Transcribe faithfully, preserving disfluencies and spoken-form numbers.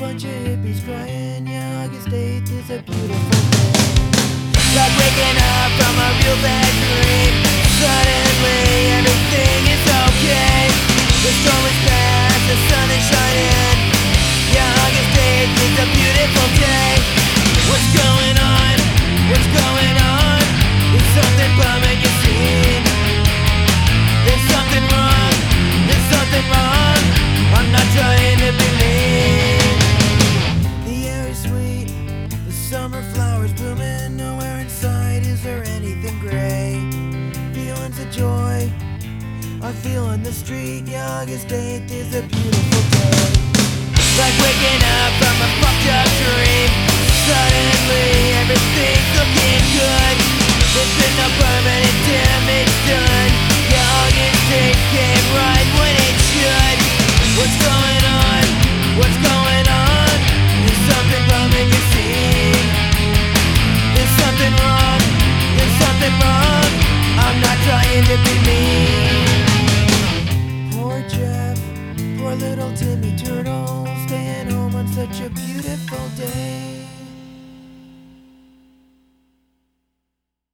bunch of hippies crying, yeah, August eighth is a beautiful day. Like waking up from a real bad dream. Suddenly everything is okay. The storm is past, the sun is shining. Yeah, August eighth is a beautiful day. What's going on? What's going on? There's something bumming your scene. There's something wrong. There's something wrong. I'm not trying to be mean. The air is sweet. The summer flowers blooming. Nowhere inside is there anything gray. Feelings of joy I feel on the street. Yeah, August eighth is a beautiful day. Like waking up from a fucked up dream. Suddenly everything's looking good. There's been no permanent damage done. Yeah, August eighth came right when it should. What's going on? What's going on? There's something bumming your scene. There's something wrong. There's something wrong. I'm not trying to be mean. Poor Jeff, poor little Timmy Turtle, staying home on such a beautiful day.